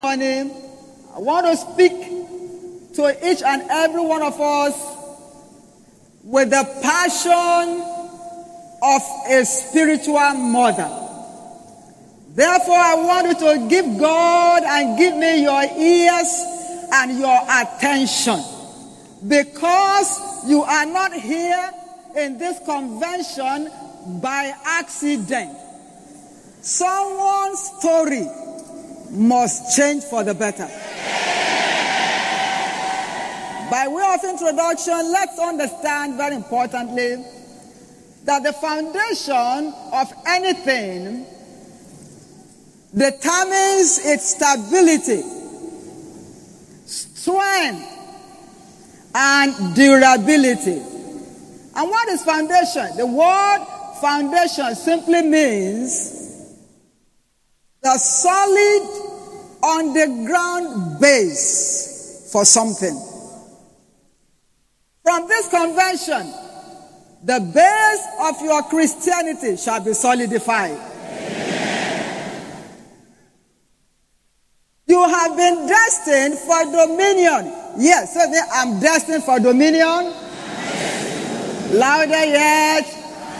Morning, I want to speak to each and every one of us with the passion of a spiritual mother. Therefore, I want you to give God and give me your ears and your attention, because you are not here in this convention by accident. Someone's story must change for the better. By way of introduction, let's understand very importantly that the foundation of anything determines its stability, strength, and durability. And what is foundation? The word foundation simply means the solid underground base for something. From this convention, the base of your Christianity shall be solidified. Amen. You have been destined for dominion. Yes, so I'm destined for dominion. Louder yet.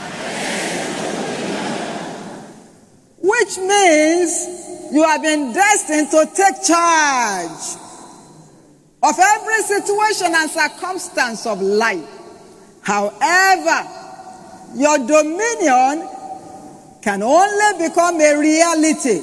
Which means you have been destined to take charge of every situation and circumstance of life. However, your dominion can only become a reality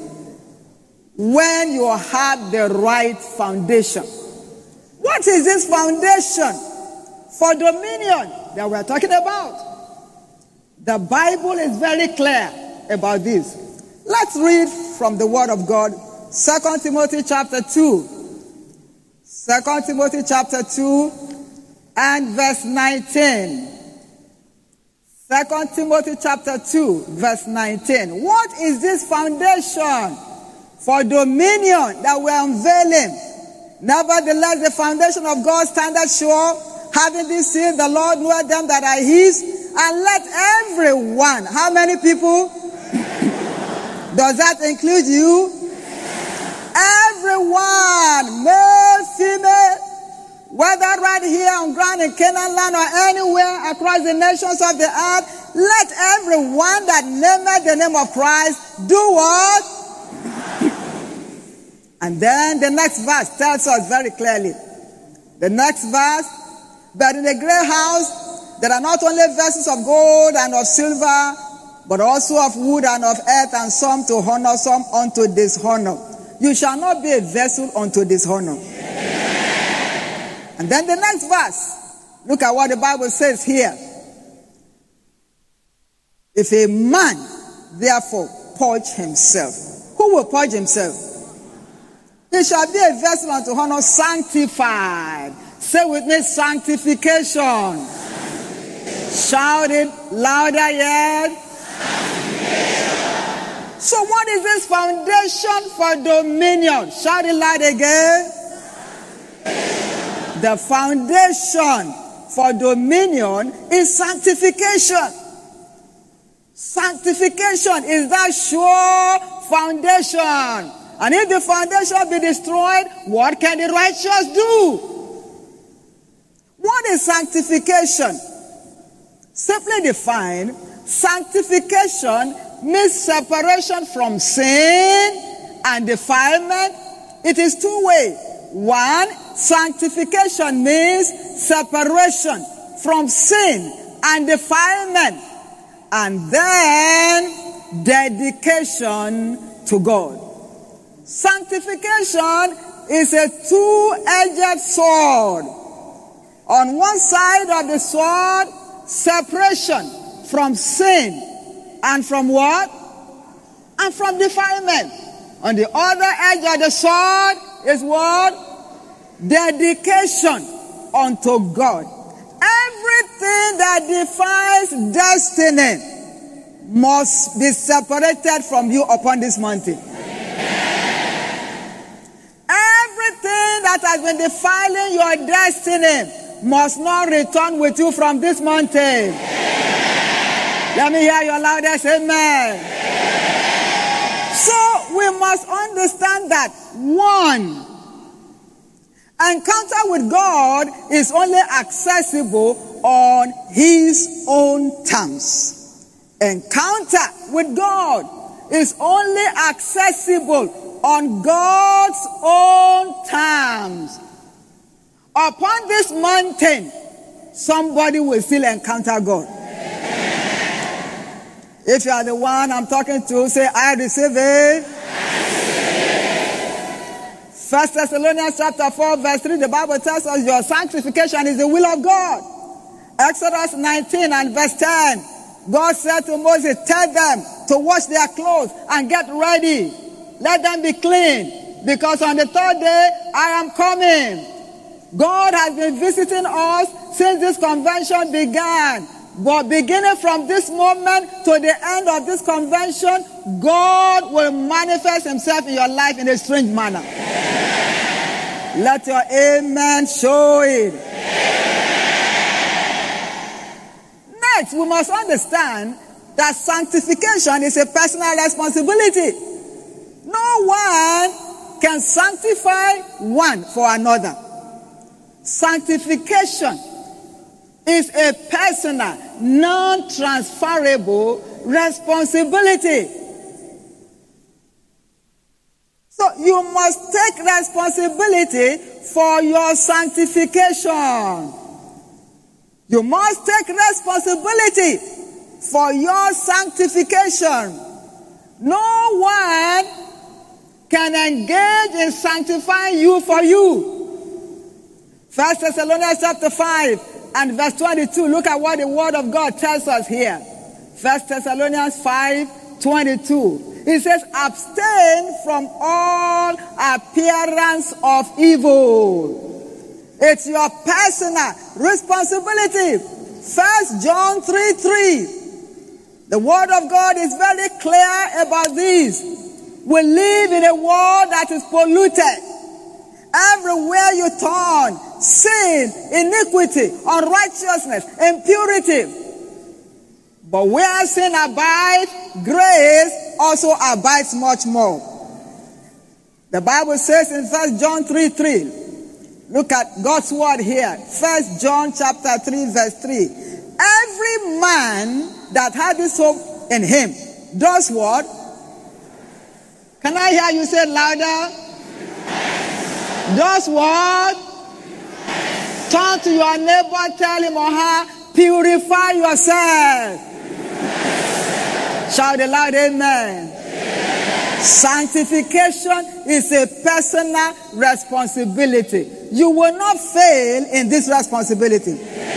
when you have the right foundation. What is this foundation for dominion that we're talking about? The Bible is very clear about this. Let's read from the Word of God, 2 Timothy chapter 2. 2 Timothy chapter 2 and verse 19. 2 Timothy chapter 2 verse 19. What is this foundation for dominion that we're unveiling? Nevertheless, the foundation of God standeth sure, having this seal, the Lord knoweth them that are his, and let everyone, how many people? Does that include you? Everyone, male, female, whether right here on ground in Canaan land or anywhere across the nations of the earth, let everyone that nameth the name of Christ do what? And then the next verse tells us very clearly. The next verse, but in a great house there are not only vessels of gold and of silver, but also of wood and of earth, and some to honor, some unto dishonor. You shall not be a vessel unto dishonor. And then the next verse, look at what the Bible says here. If a man therefore purge himself, who will purge himself? He shall be a vessel unto honor, sanctified. Say with me, sanctification. Shout it louder yet. So what is this foundation for dominion? Shout it loud again. The foundation for dominion is sanctification. Sanctification is that sure foundation. And if the foundation be destroyed, what can the righteous do? What is sanctification? Simply defined, sanctification means separation from sin and defilement. It is two-way. One, sanctification means separation from sin and defilement. And then dedication to God. Sanctification is a two-edged sword. On one side of the sword, separation from sin and from what? And from defilement. On the other edge of the sword is what? Dedication unto God. Everything that defies destiny must be separated from you upon this mountain. Everything that has been defiling your destiny must not return with you from this mountain. Let me hear your loudest amen. So we must understand that one. Encounter with God is only accessible on his own terms. Encounter with God is only accessible on God's own terms. Upon this mountain, somebody will still encounter God. If you are the one I'm talking to, say, I receive it. 1 Thessalonians chapter 4 verse 3, the Bible tells us your sanctification is the will of God. Exodus 19 and verse 10, God said to Moses, tell them to wash their clothes and get ready. Let them be clean, because on the third day I am coming. God has been visiting us since this convention began. But beginning from this moment to the end of this convention, God will manifest himself in your life in a strange manner. Let your amen show it. Next, we must understand that sanctification is a personal responsibility. No one can sanctify one for another. Sanctification is a personal, non-transferable responsibility. So you must take responsibility for your sanctification. You must take responsibility for your sanctification. No one can engage in sanctifying you for you. 1 Thessalonians chapter 5 and verse 22. Look at what the word of God tells us here. 1 Thessalonians 5:22. It says, abstain from all appearance of evil. It's your personal responsibility. 1 John 3:3. The word of God is very clear about this. We live in a world that is polluted. Everywhere you turn, sin, iniquity, unrighteousness, impurity. But where sin abides, grace also abides much more. The Bible says in 1 John 3:3, look at God's word here. 1 John chapter 3 verse 3. Every man that had this hope in him does what? Can I hear you say louder? Does what? Turn to your neighbor, tell him or her, purify yourself. Shout aloud, amen. Sanctification is a personal responsibility. You will not fail in this responsibility.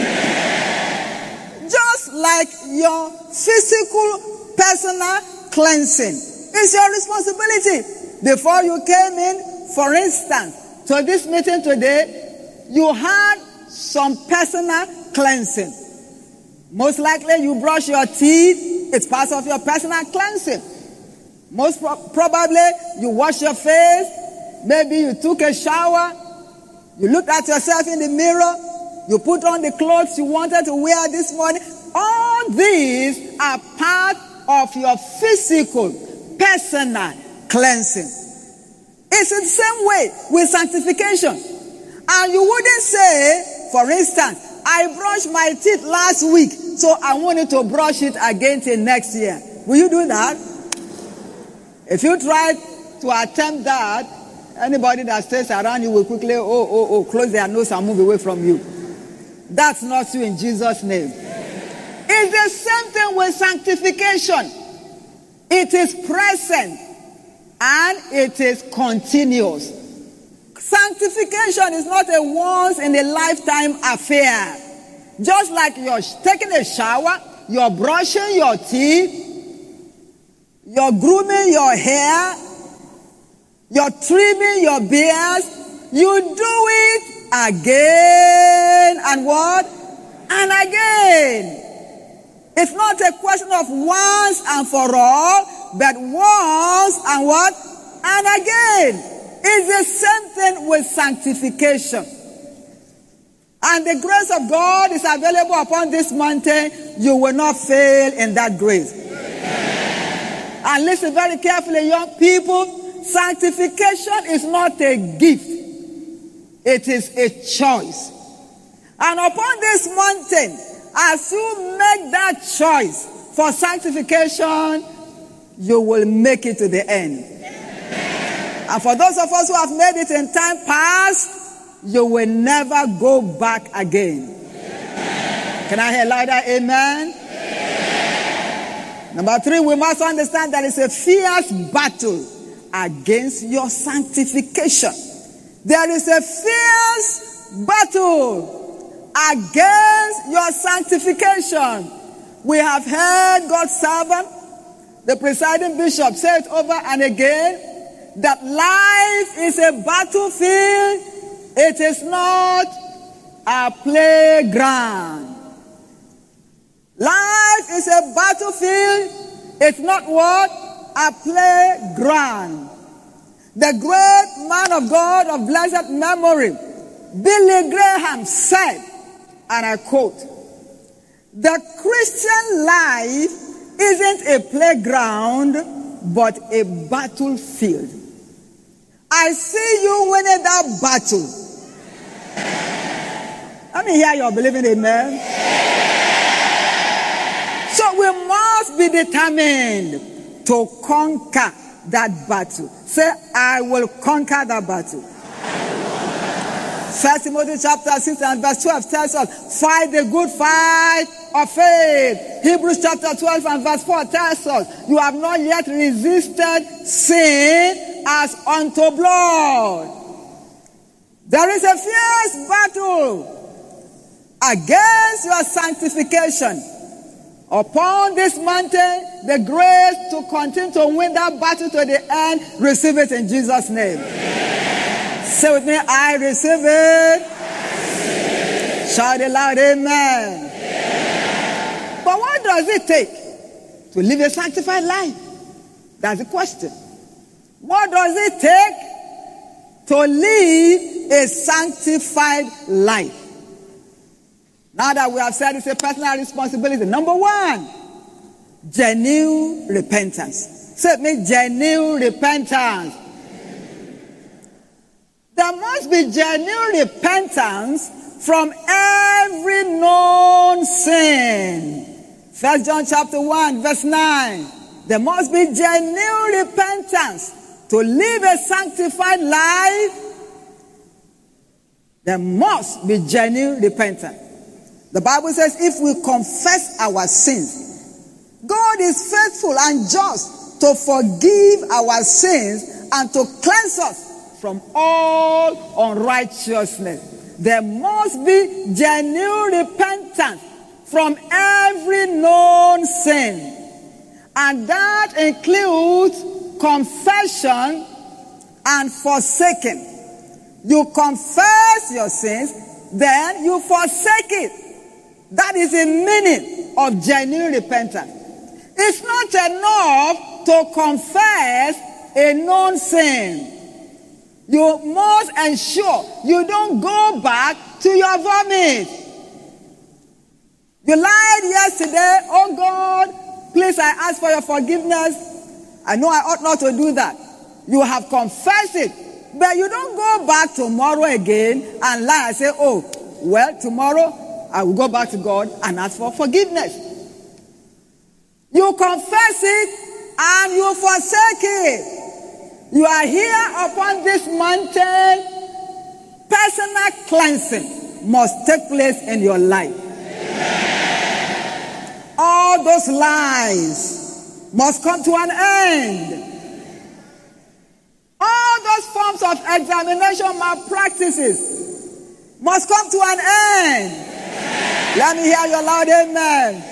Just like your physical personal cleansing is your responsibility. Before you came in, for instance, to this meeting today, you had some personal cleansing. Most likely you brush your teeth. It's part of your personal cleansing. Most probably you wash your face. Maybe you took a shower. You looked at yourself in the mirror. You put on the clothes you wanted to wear this morning. All these are part of your physical, personal cleansing. It's the same way with sanctification. And you wouldn't say, for instance, I brushed my teeth last week, so I wanted to brush it again till next year. Will you do that? If you try to attempt that, anybody that stays around you will quickly, close their nose and move away from you. That's not you in Jesus' name. It's the same thing with sanctification. It is present and it is continuous. Sanctification is not a once in a lifetime affair. Just like you're taking a shower, you're brushing your teeth, you're grooming your hair, you're trimming your beard, you do it again and what? And again. It's not a question of once and for all, but once and what? And again. It's the same thing with sanctification. And the grace of God is available upon this mountain. You will not fail in that grace. And listen very carefully, young people. sanctification is not a gift. It is a choice. And upon this mountain, as you make that choice for sanctification, you will make it to the end. And for those of us who have made it in time past, you will never go back again. Can I hear louder? Amen? Number 3, we must understand that it's a fierce battle against your sanctification. There is a fierce battle against your sanctification. We have heard God's servant, the presiding bishop, say it over and again, that life is a battlefield. It is not a playground. Life is a battlefield. It's not what? A playground. The great man of God of blessed memory, Billy Graham, said, and I quote, "The Christian life isn't a playground, but a battlefield." I see you winning that battle. Let me hear your believing amen. So we must be determined to conquer that battle. Say, I will conquer that battle. 1 Timothy chapter 6 and verse 12 tells us, fight the good fight of faith. Hebrews chapter 12 and verse 4 tells us, you have not yet resisted sin as unto blood. There is a fierce battle against your sanctification. Upon this mountain, the grace to continue to win that battle to the end, receive it in Jesus' name. Say with me, I receive it. Shout it loud, amen. But what does it take to live a sanctified life? That's the question. What does it take to live a sanctified life? Now that we have said it's a personal responsibility. Number 1, genuine repentance. Say with me, genuine repentance. There must be genuine repentance from every known sin. 1 John chapter 1 verse 9. There must be genuine repentance. To live a sanctified life, there must be genuine repentance. The Bible says if we confess our sins, God is faithful and just to forgive our sins and to cleanse us from all unrighteousness. There must be genuine repentance from every known sin. And that includes confession and forsaking. You confess your sins, then you forsake it. That is the meaning of genuine repentance. It's not enough to confess a known sin. You must ensure you don't go back to your vomit. You lied yesterday. Oh God, please, I ask for your forgiveness. I know I ought not to do that. You have confessed it. But you don't go back tomorrow again and lie and say, oh, well, tomorrow I will go back to God and ask for forgiveness. You confess it and you forsake it. You are here upon this mountain. Personal cleansing must take place in your life. All those lies must come to an end. All those forms of examination malpractices must come to an end. Let me hear your loud amen.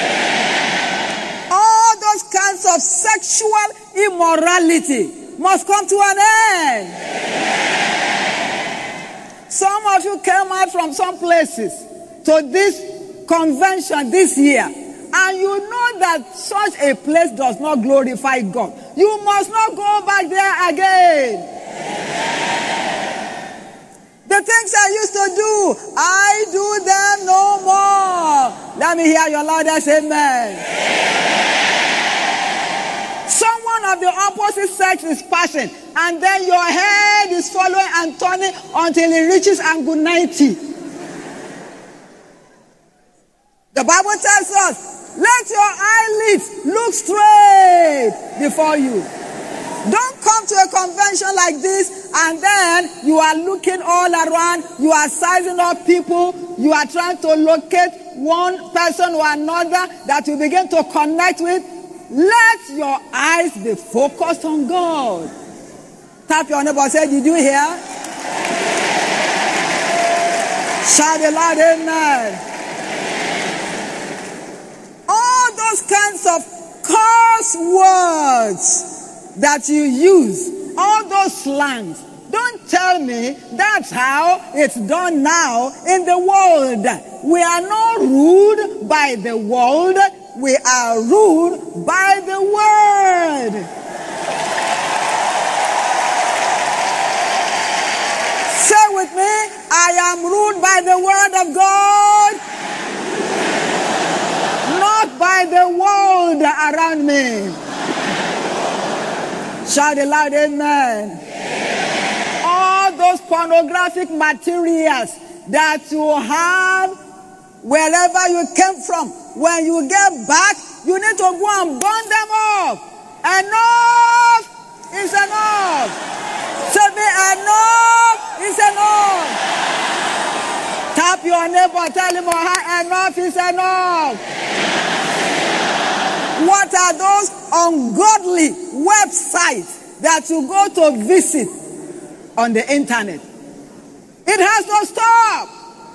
All those kinds of sexual immorality must come to an end. Some of you came out from some places to this convention this year, and you know that such a place does not glorify God. You must not go back there again. The things I used to do, I do them no more. Let me hear your loudest amen. Someone of the opposite sex is passing. and then your head is following and turning until it reaches angle 90. The Bible tells us, let your eyelids look straight before you. Don't come to a convention like this and then you are looking all around, you are sizing up people, you are trying to locate one person or another that you begin to connect with. Let your eyes be focused on God. Tap your neighbor and say, did you hear? Shout it loud, amen. All those kinds of curse words that you use, all those slangs, don't tell me that's how it's done now in the world. We are not ruled by the world, we are ruled by the word. Say with me, I am ruled by the word of God, not by the world around me. Shout it loud, amen. All those pornographic materials that you have wherever you came from, when you get back, you need to go and burn them up. Enough is enough. Tell me, enough is enough. Tap your neighbor, tell him, enough is enough. What are those ungodly websites that you go to visit on the internet? It has to stop.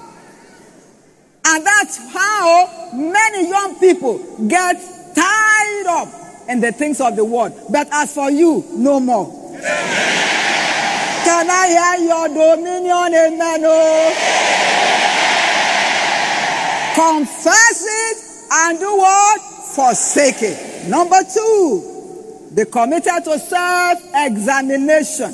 And that's how many young people get tied up in the things of the world. But as for you, no more. Can I hear your dominion, amen? Oh. Confess it and do what? Forsake it. Number 2, be committed to self-examination.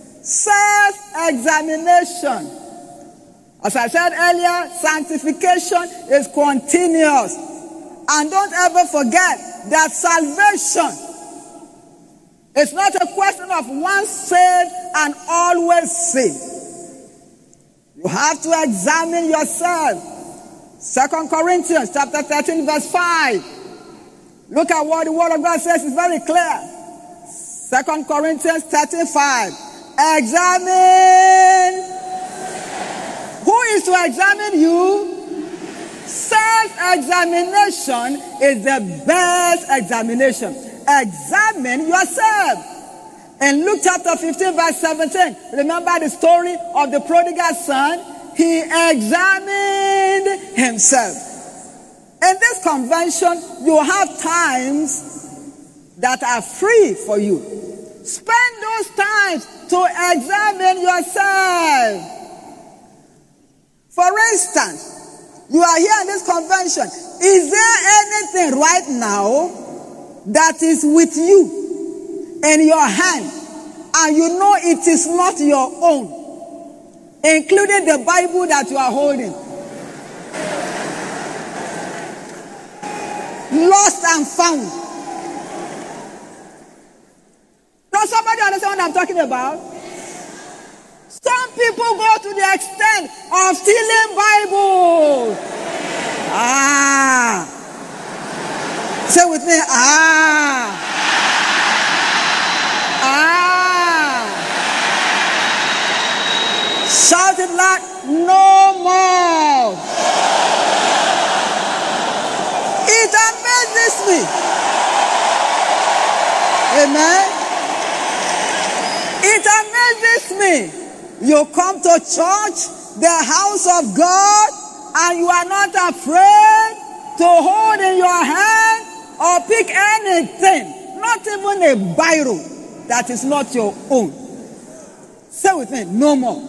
Self-examination. As I said earlier, sanctification is continuous. And don't ever forget that salvation is not a question of once saved and always saved. You have to examine yourself. 2 Corinthians chapter 13 verse 5. Look at what the word of God says. It's very clear. 2 Corinthians 13:5. Examine. Who is to examine you? Self-examination is the best examination. Examine yourself. In Luke chapter 15 verse 17, remember the story of the prodigal son? He examined himself. In this convention, you have times that are free for you. Spend those times to examine yourself. For instance, you are here in this convention. Is there anything right now that is with you in your hand and you know it is not your own, including the Bible that you are holding? Lost and found. Does somebody understand what I'm talking about? Some people go to the extent of stealing Bibles. Say with me, Shout it loud, no more. It amazes me. Amen. It amazes me. You come to church, the house of God, and you are not afraid to hold in your hand or pick anything, not even a Bible that is not your own. Say with me, no more.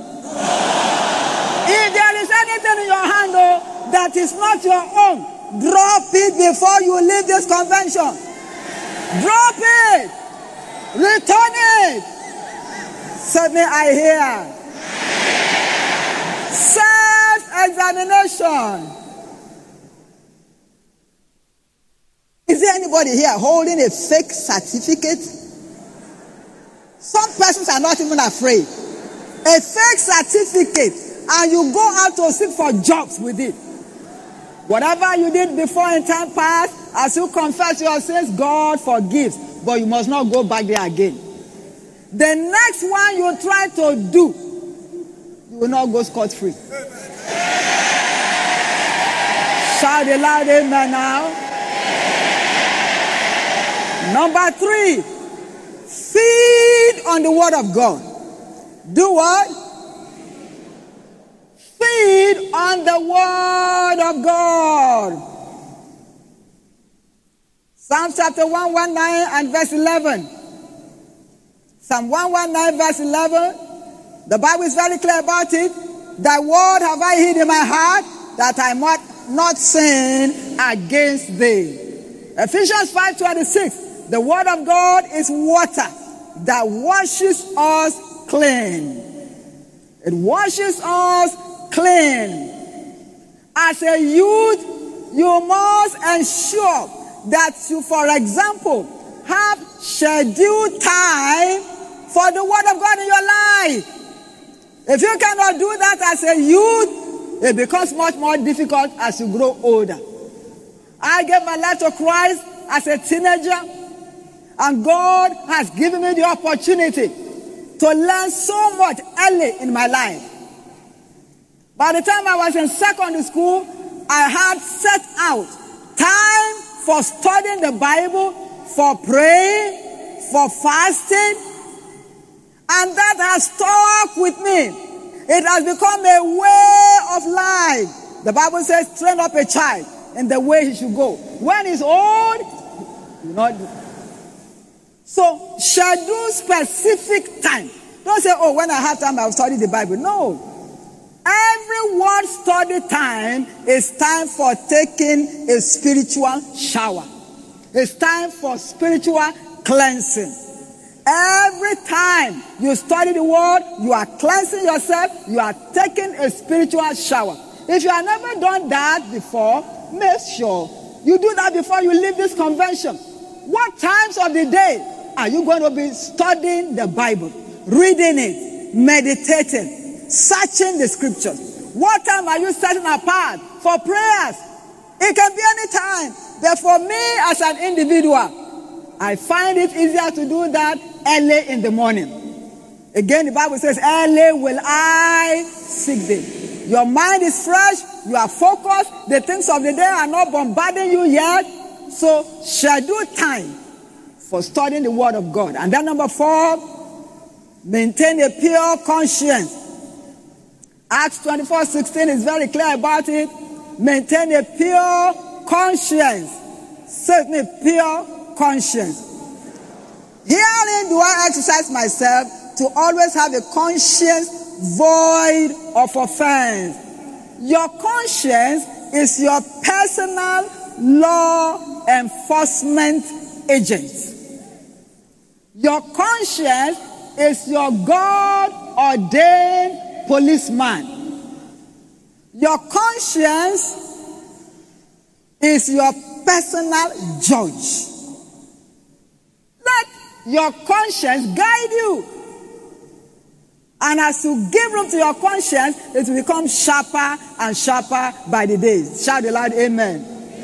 If there is anything in your hand that is not your own, drop it before you leave this convention. Drop it. Return it. Suddenly I hear. Self-examination. Is there anybody here holding a fake certificate? Some persons are not even afraid. A fake certificate, and you go out to seek for jobs with it. Whatever you did before in time past, as you confess your sins, God forgives. But you must not go back there again. The next one you try to do, you will not go scot-free. Shout a loud amen now. Number 3, feed on the word of God. Do what? Feed on the word of God. Psalm chapter 119 and verse 11. Psalm 119 verse 11. The Bible is very clear about it. Thy word have I hid in my heart, that I might not sin against thee. Ephesians 5:26. The word of God is water that washes us clean. It washes us clean. As a youth, you must ensure that you, for example, have scheduled time for the word of God in your life. If you cannot do that as a youth, it becomes much more difficult as you grow older. I gave my life to Christ as a teenager, and God has given me the opportunity to learn so much early in my life. By the time I was in secondary school, I had set out time for studying the Bible, for praying, for fasting, and that has stuck with me. It has become a way of life. The Bible says, train up a child in the way he should go. When he's old, he will not do. So, schedule specific time. Don't say, oh, when I have time, I'll study the Bible. No. Every word study time is time for taking a spiritual shower. It's time for spiritual cleansing. Every time you study the word, you are cleansing yourself, you are taking a spiritual shower. If you have never done that before, make sure you do that before you leave this convention. What times of the day are you going to be studying the Bible, reading it, meditating, searching the scriptures? What time are you setting apart for prayers? It can be any time. But for me as an individual, I find it easier to do that early in the morning. Again, the Bible says, early will I seek thee. Your mind is fresh, you are focused, the things of the day are not bombarding you yet. So schedule time for studying the word of God. And then number 4, maintain a pure conscience. Acts 24:16 is very clear about it. Maintain a pure conscience. Certainly pure conscience. Herein do I exercise myself to always have a conscience void of offense. Your conscience is your personal law enforcement agent. Your conscience is your God-ordained policeman. Your conscience is your personal judge. Let your conscience guide you. And as you give room to your conscience, it will become sharper and sharper by the day. Shout aloud, amen.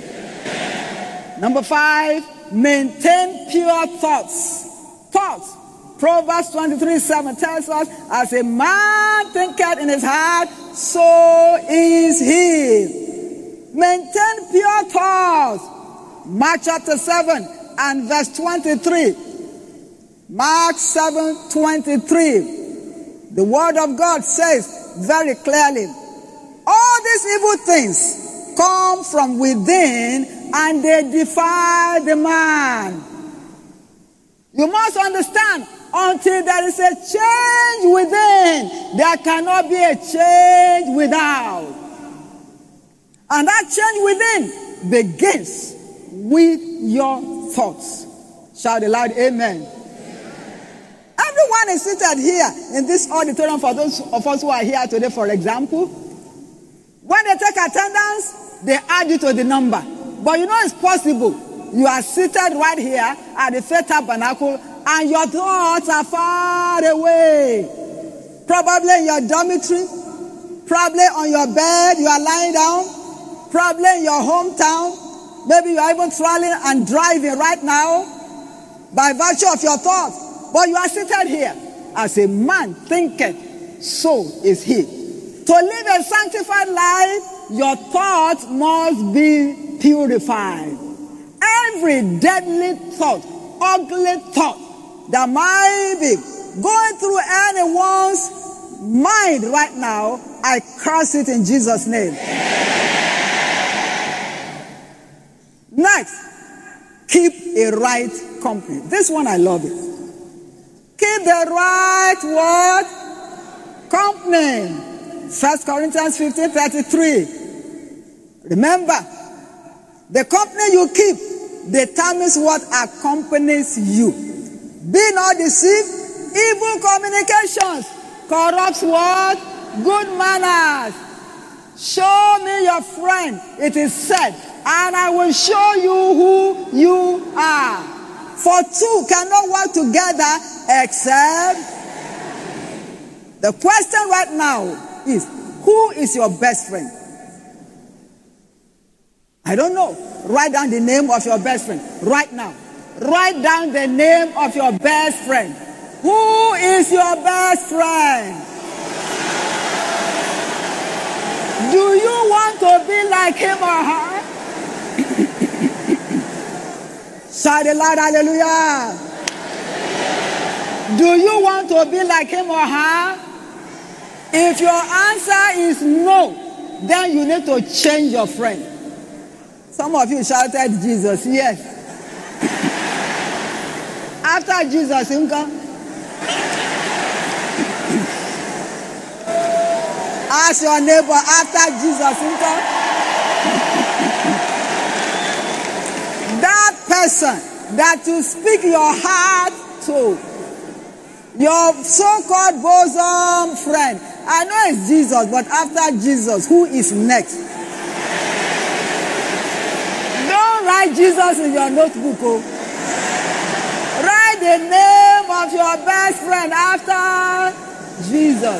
Number 5, maintain pure thoughts. Thoughts. Proverbs 23:7 tells us, as a man thinketh in his heart, so is he. Maintain pure thoughts. Mark chapter 7 and verse 23. Mark 7:23. The word of God says very clearly, all these evil things come from within and they defile the man. You must understand, until there is a change within, there cannot be a change without. And that change within begins with your thoughts. Shout aloud, amen. Everyone is seated here in this auditorium, for those of us who are here today, for example. When they take attendance, they add you to the number. But you know it's possible. You are seated right here at the Faith Tabernacle and your thoughts are far away. Probably in your dormitory, probably on your bed, you are lying down, probably in your hometown. Maybe you are even traveling and driving right now by virtue of your thoughts. But you are seated here. As a man thinketh, so is he. To live a sanctified life, your thoughts must be purified. Every deadly thought, ugly thought that might be going through anyone's mind right now, I curse it in Jesus' name. Next, keep a right company. This one I love it. Keep the right what? Company. 1 Corinthians 15:33. Remember, the company you keep determines what accompanies you. Be not deceived. Evil communications corrupts what? Good manners. Show me your friend, it is said, and I will show you who you are. For two cannot work together except. The question right now is, who is your best friend? I don't know. Write down the name of your best friend right now. Write down the name of your best friend. Who is your best friend? Do you want to be like him or her? Shout it loud, hallelujah. Do you want to be like him or her? If your answer is no, then you need to change your friend. Some of you shouted Jesus, yes. After Jesus, you come. Ask your neighbor, after Jesus, you come. That person that you speak your heart to, your so-called bosom friend. I know it's Jesus, but after Jesus, who is next? Don't write Jesus in your notebook. Oh. Write the name of your best friend after Jesus.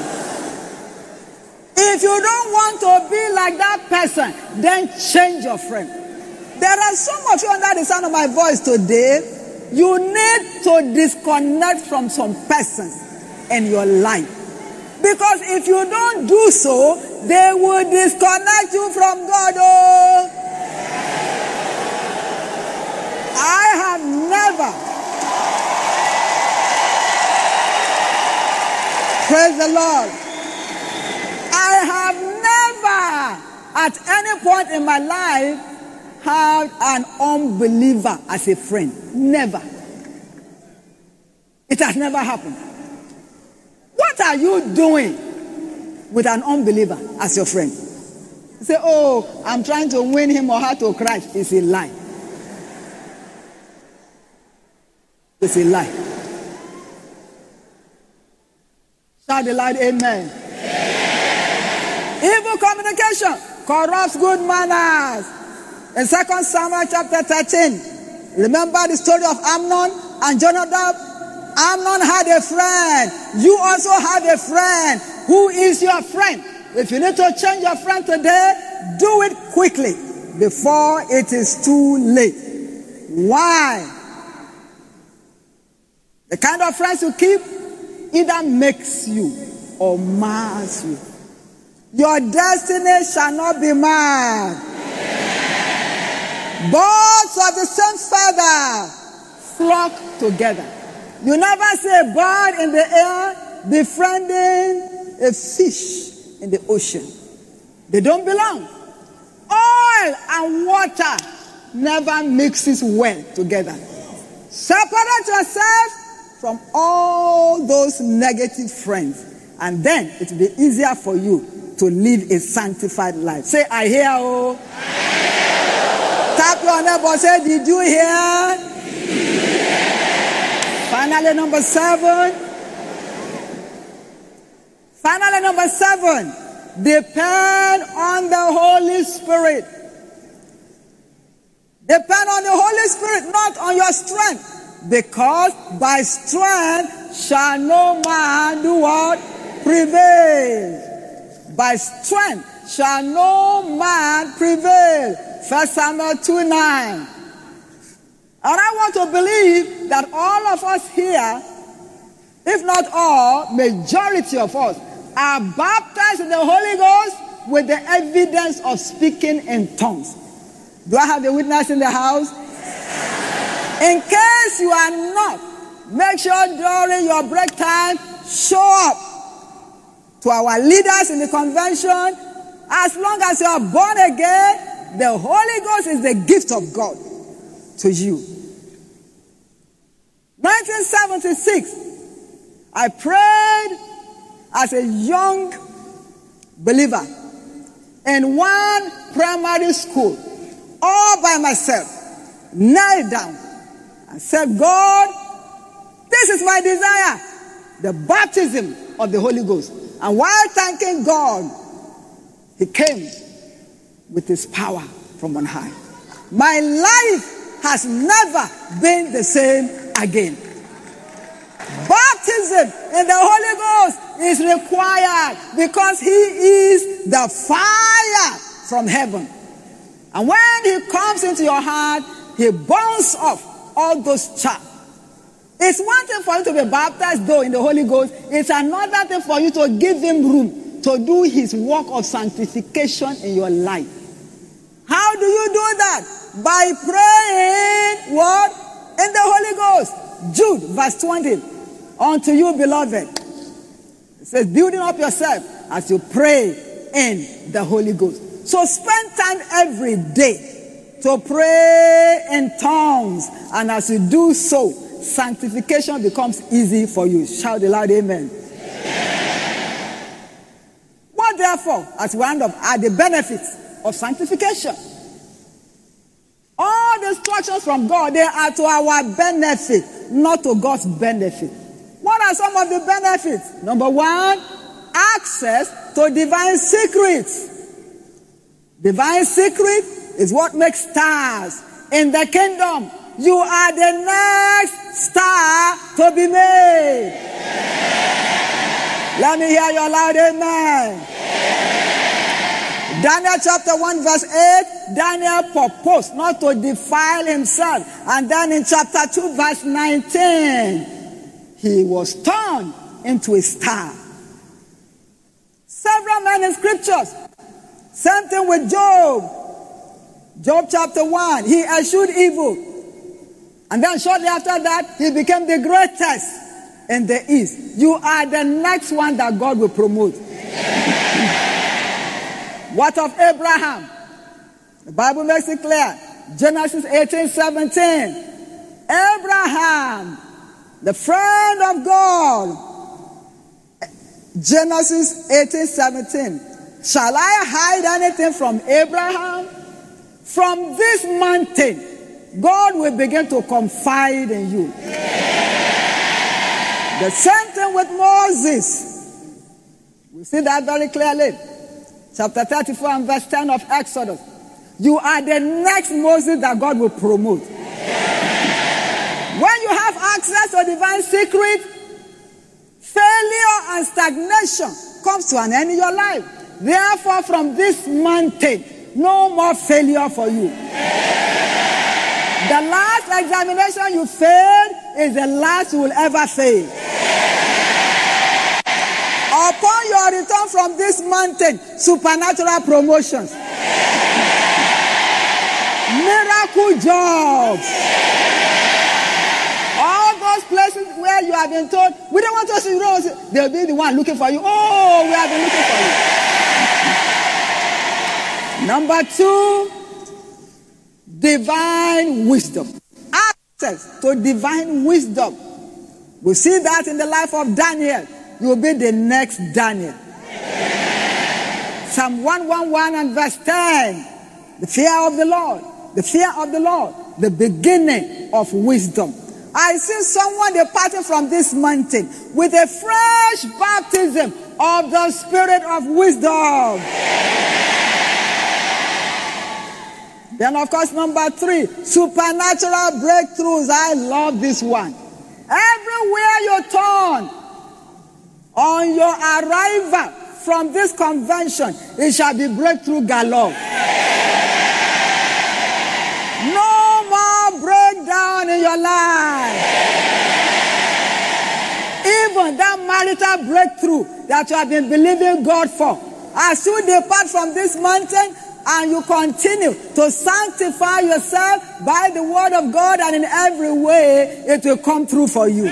If you don't want to be like that person, then change your friend. There are some of you under the sound of my voice today, you need to disconnect from some persons in your life. Because if you don't do so, they will disconnect you from God. Oh, I have never, praise the Lord, I have never at any point in my life had an unbeliever as a friend. Never. It has never happened. What are you doing with an unbeliever as your friend? You say, oh, I'm trying to win him or her to Christ. It's a lie. It's a lie. Shout the loud amen. Evil communication corrupts good manners. In 2 Samuel chapter 13, remember the story of Amnon and Jonadab? Amnon had a friend. You also have a friend. Who is your friend? If you need to change your friend today, do it quickly before it is too late. Why? The kind of friends you keep either makes you or mars you. Your destiny shall not be marred. Birds of the same feather flock together. You never see a bird in the air befriending a fish in the ocean. They don't belong. Oil and water never mixes well together. Separate yourself from all those negative friends, and then it will be easier for you to live a sanctified life. Say, I hear, oh. Tap your neighbor, say, did you hear? Finally, number 7. Finally, number 7. Depend on the Holy Spirit. Depend on the Holy Spirit, not on your strength. because by strength shall no man do what? Prevail. By strength shall no man prevail. 1 Samuel 2:9. And I want to believe that all of us here, if not all, majority of us, are baptized in the Holy Ghost with the evidence of speaking in tongues. Do I have the witness in the house? In case you are not, make sure during your break time, show up to our leaders in the convention. As long as you are born again, the Holy Ghost is the gift of God to you. 1976, I prayed as a young believer in one primary school, all by myself, knelt down and said, God, this is my desire, the baptism of the Holy Ghost. And while thanking God, He came with His power from on high. My life has never been the same again. Baptism in the Holy Ghost is required because He is the fire from heaven. And when He comes into your heart, He burns off all those chaff. It's one thing for you to be baptized, though, in the Holy Ghost. It's another thing for you to give Him room to do His work of sanctification in your life. How do you do that? By praying what? In the Holy Ghost. Jude, verse 20. Unto you, beloved. It says, building up yourself as you pray in the Holy Ghost. So spend time every day to pray in tongues. And as you do so, sanctification becomes easy for you. Shout aloud, amen. What therefore, as we round up, are the benefits of sanctification? All the instructions from God, they are to our benefit, not to God's benefit. What are some of the benefits? Number one, access to divine secrets. Divine secret is what makes stars in the kingdom. You are the next star to be made. Let me hear your loud amen. Daniel chapter 1 verse 8, Daniel proposed not to defile himself. And then in chapter 2 verse 19, he was turned into a star. Several men in scriptures. Same thing with Job. Job chapter 1, he eschewed evil. And then shortly after that, he became the greatest in the East. You are the next one that God will promote. What of Abraham? The Bible makes it clear. Genesis 18:17. Abraham, the friend of God. Genesis 18:17. Shall I hide anything from Abraham? From this mountain, God will begin to confide in you. The same thing with Moses. We see that very clearly. Chapter 34 and verse 10 of Exodus. You are the next Moses that God will promote. When you have access to divine secret, failure and stagnation comes to an end in your life. Therefore, from this mountain, no more failure for you. The last examination you failed is the last you will ever fail. Upon your return from this mountain, supernatural promotions, miracle jobs, all those places where you have been told, we don't want us to know, they'll be the one looking for you. Oh, we have been looking for you. Number 2, divine wisdom. Access to divine wisdom. We see that in the life of Daniel. You will be the next Daniel. Psalm 111 and verse 10. The fear of the Lord. The fear of the Lord. The beginning of wisdom. I see someone departing from this mountain with a fresh baptism of the spirit of wisdom. Then, of course, number 3, supernatural breakthroughs. I love this one. Everywhere you turn, on your arrival from this convention, it shall be breakthrough galore. No more breakdown in your life. Even that marital breakthrough that you have been believing God for, as you depart from this mountain and you continue to sanctify yourself by the word of God, and in every way, it will come through for you.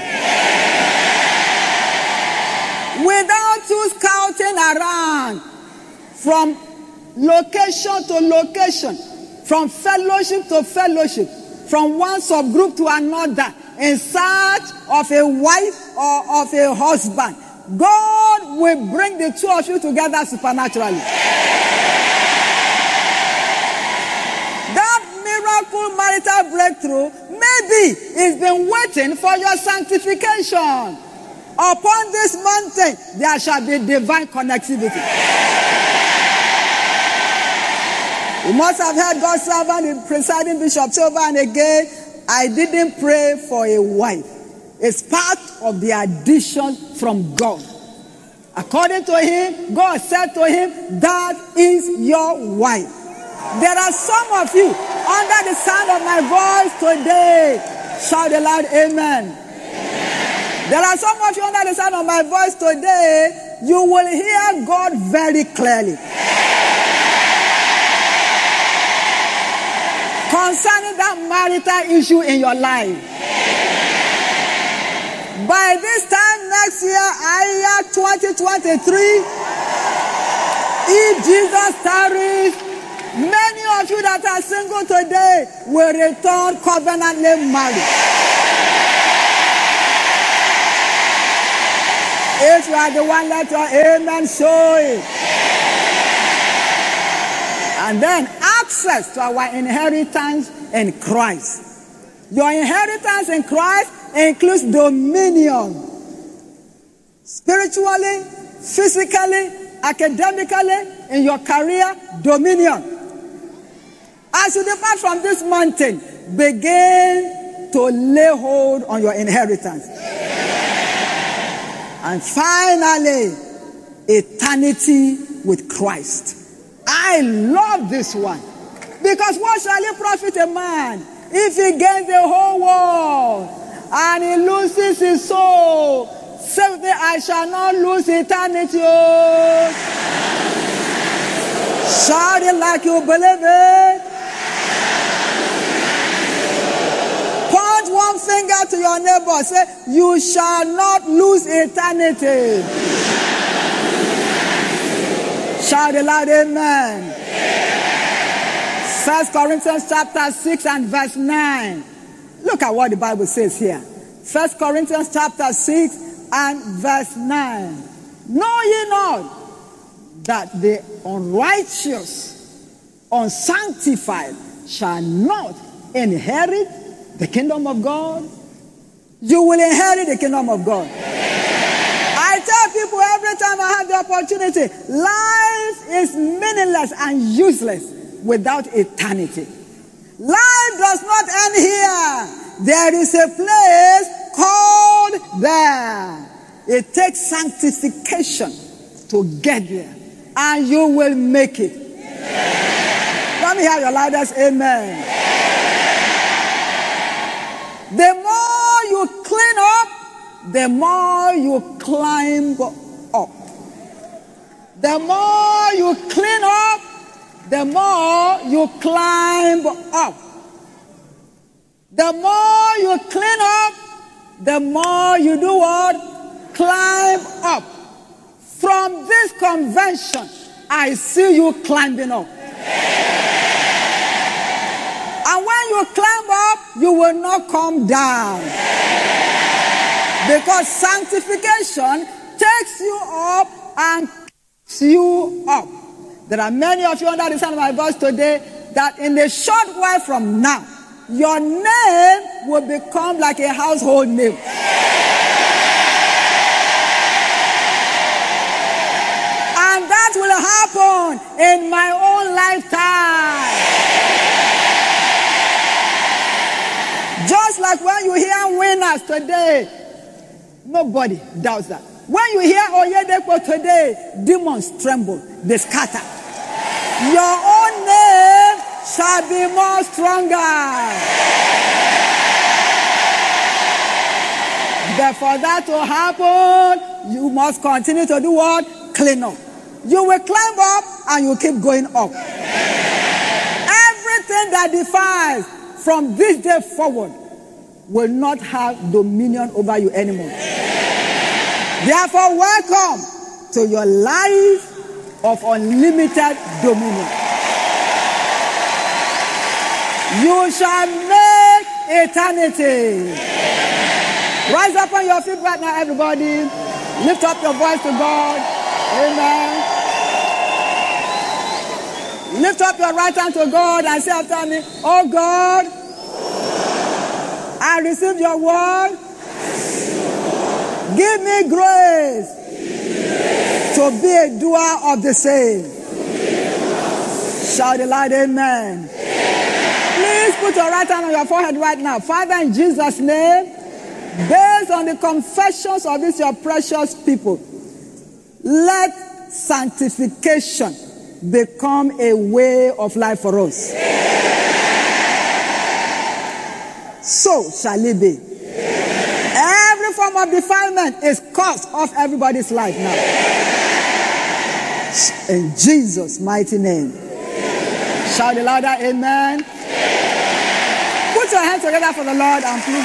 Without you scouting around from location to location, from fellowship to fellowship, from one subgroup to another, in search of a wife or of a husband, God will bring the two of you together supernaturally. That miracle marital breakthrough, maybe it's been waiting for your sanctification. Upon this mountain, there shall be divine connectivity. You must have heard God's servant, the presiding bishop, say over and again, I didn't pray for a wife. It's part of the addition from God. According to him, God said to him, that is your wife. There are some of you under the sound of my voice today. Shout aloud, amen. There are some of you under the sound of my voice today. You will hear God very clearly concerning that marital issue in your life. By this time next year, year 2023, if Jesus tarries, many of you that are single today will return covenantly married. If you are the one, let your amen show it. And then access to our inheritance in Christ. Your inheritance in Christ includes dominion. Spiritually, physically, academically, in your career, dominion. As you depart from this mountain, begin to lay hold on your inheritance. And finally, eternity with Christ. I love this one. Because what shall it profit a man if he gains the whole world and he loses his soul? Say, I shall not lose eternity. Shout it like you believe it. Point one finger to your neighbor. Say, you shall not lose eternity. Shout it loud, amen. 1 Corinthians chapter 6 and verse 9. Look at what the Bible says here. 1 Corinthians chapter 6 and verse 9. Know ye not that the unrighteous, unsanctified shall not inherit the kingdom of God? You will inherit the kingdom of God. I tell people every time I have the opportunity, life is meaningless and useless without eternity. Life does not end here. There is a place called there. It takes sanctification to get there, and you will make it. Let me hear your loudest amen. The more you clean up, the more you climb up. The more you clean up, the more you climb up. The more you clean up, the more you do what? Climb up. From this convention, I see you climbing up. And when you climb up, you will not come down. Because sanctification takes you up and takes you up. There are many of you under the sound of my voice today that in a short while from now, your name will become like a household name. And that will happen in my own lifetime. like when you hear winners today, nobody doubts that. When you hear Oyedepo today, demons tremble, they scatter. Your own name shall be more stronger. But for that to happen, you must continue to do what? Clean up. You will climb up and you keep going up. Everything that defies from this day forward will not have dominion over you anymore. Therefore, welcome to your life of unlimited dominion. You shall make eternity. Rise up on your feet right now, everybody. Lift up your voice to God. Amen. Lift up your right hand to God and say after me, oh God, I receive your word. Give me grace to be a doer of the same. Shout aloud, amen. Please put your right hand on your forehead right now. Father, in Jesus' name, based on the confessions of these your precious people, let sanctification become a way of life for us. So shall it be. Every form of defilement is cut off everybody's life now. In Jesus' mighty name. Shout louder, amen. Put your hands together for the Lord and please.